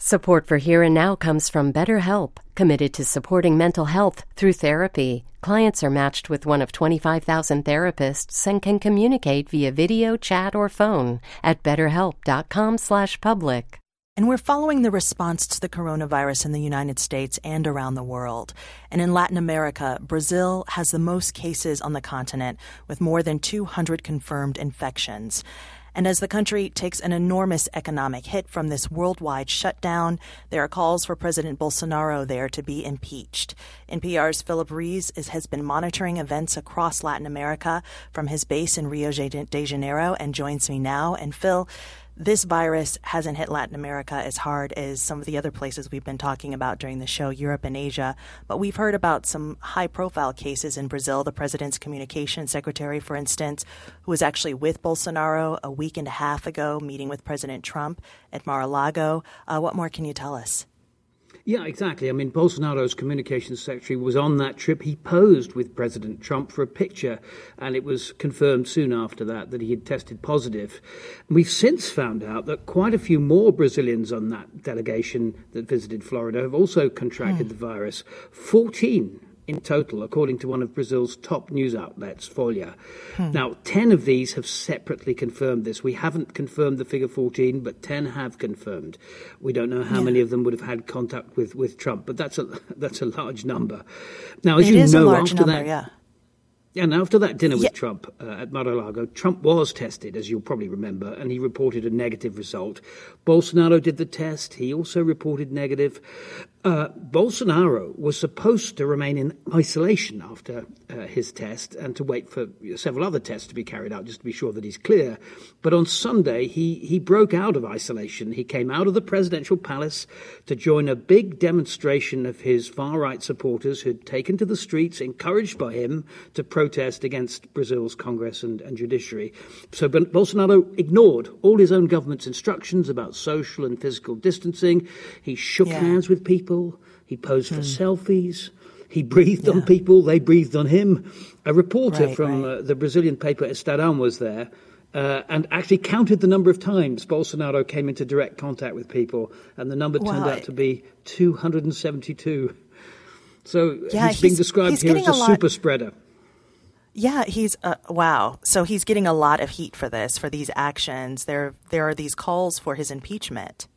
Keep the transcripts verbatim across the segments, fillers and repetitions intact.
Support for Here and Now comes from BetterHelp, committed to supporting mental health through therapy. Clients are matched with one of twenty-five thousand therapists and can communicate via video, chat, or phone at betterhelp.com slash public. And we're following the response to the coronavirus in the United States and around the world. And in Latin America, Brazil has the most cases on the continent, with more than two hundred confirmed infections. And as the country takes an enormous economic hit from this worldwide shutdown, there are calls for President Bolsonaro there to be impeached. N P R's Philip Rees is, has been monitoring events across Latin America from his base in Rio de Janeiro and joins me now. And Phil, this virus hasn't hit Latin America as hard as some of the other places we've been talking about during the show, Europe and Asia. But we've heard about some high-profile cases in Brazil. The president's communications secretary, for instance, who was actually with Bolsonaro a week and a half ago, meeting with President Trump at Mar-a-Lago. Uh, what more can you tell us? Yeah, exactly. I mean, Bolsonaro's communications secretary was on that trip. He posed with President Trump for a picture, and it was confirmed soon after that that he had tested positive. And we've since found out that quite a few more Brazilians on that delegation that visited Florida have also contracted mm. the virus. fourteen in total, according to one of Brazil's top news outlets, Folha. Hmm. Now, ten of these have separately confirmed this. We haven't confirmed the figure fourteen, but ten have confirmed. We don't know how yeah. many of them would have had contact with, with Trump, but that's a that's a large number. Now, as it you is know, a large after number, that, yeah. Yeah, and after that dinner with yeah. Trump uh, at Mar-a-Lago, Trump was tested, as you'll probably remember, and he reported a negative result. Bolsonaro did the test. He also reported negative. Uh, Bolsonaro was supposed to remain in isolation after uh, his test and to wait for several other tests to be carried out just to be sure that he's clear. But on Sunday, he, he broke out of isolation. He came out of the presidential palace to join a big demonstration of his far-right supporters who'd taken to the streets, encouraged by him, to protest against Brazil's Congress and, and judiciary. So Bolsonaro ignored all his own government's instructions about social and physical distancing. He shook yeah. hands with people. He posed for mm. selfies. He breathed yeah. on people. They breathed on him. A reporter right, from right. Uh, the Brazilian paper Estadão was there uh, and actually counted the number of times Bolsonaro came into direct contact with people, and the number turned well, out to be two hundred seventy-two. So yeah, he's being he's, described he's here as a, a lot... super spreader. Yeah, he's uh, wow. So he's getting a lot of heat for this, for these actions. There, there are these calls for his impeachment.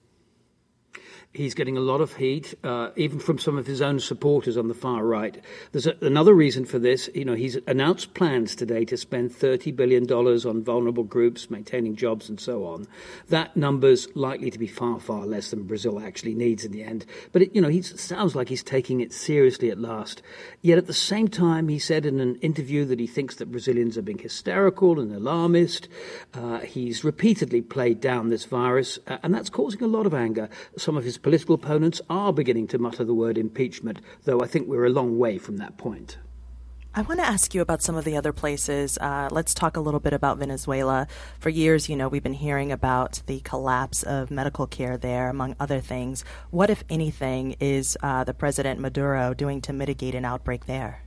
He's getting a lot of heat, uh, even from some of his own supporters on the far right. There's a, another reason for this. You know, he's announced plans today to spend thirty billion dollars on vulnerable groups, maintaining jobs and so on. That number's likely to be far, far less than Brazil actually needs in the end. But, it, you know, he sounds like he's taking it seriously at last. Yet at the same time, he said in an interview that he thinks that Brazilians are being hysterical and alarmist. Uh, he's repeatedly played down this virus, uh, and that's causing a lot of anger. Some of his political opponents are beginning to mutter the word impeachment, though I think we're a long way from that point. I want to ask you about some of the other places. Uh, let's talk a little bit about Venezuela. For years, you know, we've been hearing about the collapse of medical care there, among other things. What, if anything, is uh, the President Maduro doing to mitigate an outbreak there?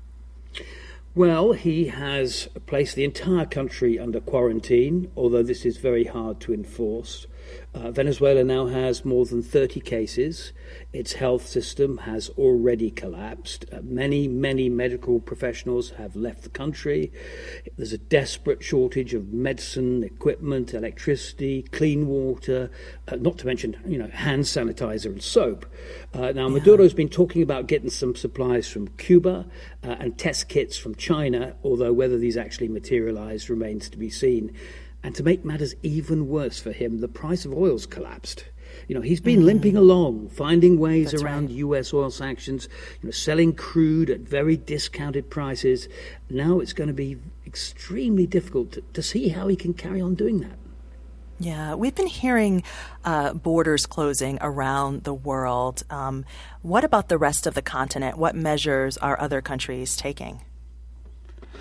Well, he has placed the entire country under quarantine, although this is very hard to enforce. Uh, Venezuela now has more than thirty cases. Its health system has already collapsed. Uh, many, many medical professionals have left the country. There's a desperate shortage of medicine, equipment, electricity, clean water, uh, not to mention, you know, hand sanitizer and soap. Uh, now, yeah. Maduro's been talking about getting some supplies from Cuba uh, and test kits from China, although whether these actually materialize remains to be seen. And to make matters even worse for him, the price of oil's collapsed. You know, he's been mm. limping along, finding ways That's around right. U S oil sanctions, you know, selling crude at very discounted prices. Now it's going to be extremely difficult to, to see how he can carry on doing that. Yeah, we've been hearing uh, borders closing around the world. Um, what about the rest of the continent? What measures are other countries taking?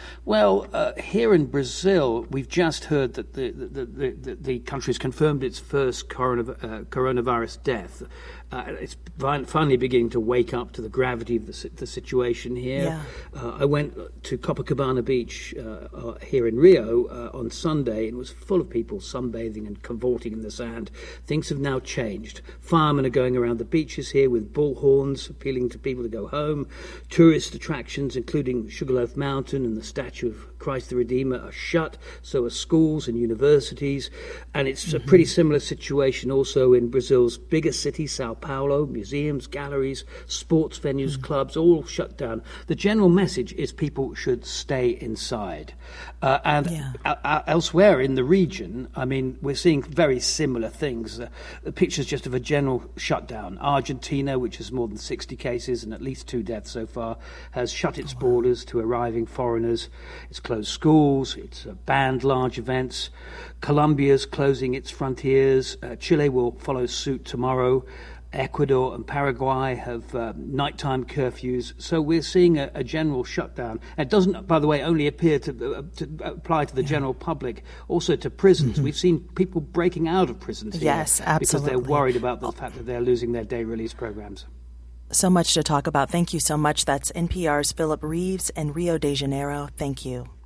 Well, uh, here in Brazil, we've just heard that the the, the, the, the country's confirmed its first corona, uh, coronavirus death. Uh, it's finally beginning to wake up to the gravity of the, the situation here. Yeah. Uh, I went to Copacabana Beach uh, uh, here in Rio uh, on Sunday, and it was full of people sunbathing and cavorting in the sand. Things have now changed. Firemen are going around the beaches here with bullhorns, appealing to people to go home. Tourist attractions, including Sugarloaf Mountain and the statue of Christ the Redeemer, are shut. So are schools and universities. And it's mm-hmm. a pretty similar situation also in Brazil's biggest city, Sao Paulo. Museums, galleries, sports venues, mm-hmm. clubs, all shut down. The general message is people should stay inside. Uh, and yeah. uh, elsewhere in the region, I mean, we're seeing very similar things. Uh, the picture's just of a general shutdown. Argentina, which has more than sixty cases and at least two deaths so far, has shut its oh, wow. borders to arriving foreigners. It's closed schools. It's uh, banned large events. Colombia's closing its frontiers. Uh, Chile will follow suit tomorrow. Ecuador and Paraguay have uh, nighttime curfews. So we're seeing a, a general shutdown. It doesn't, by the way, only appear to, uh, to apply to the yeah. general public, also to prisons. Mm-hmm. We've seen people breaking out of prisons here yes, absolutely. because they're worried about the fact that they're losing their day release programs. So much to talk about. Thank you so much. That's N P R's Philip Reeves in Rio de Janeiro. Thank you.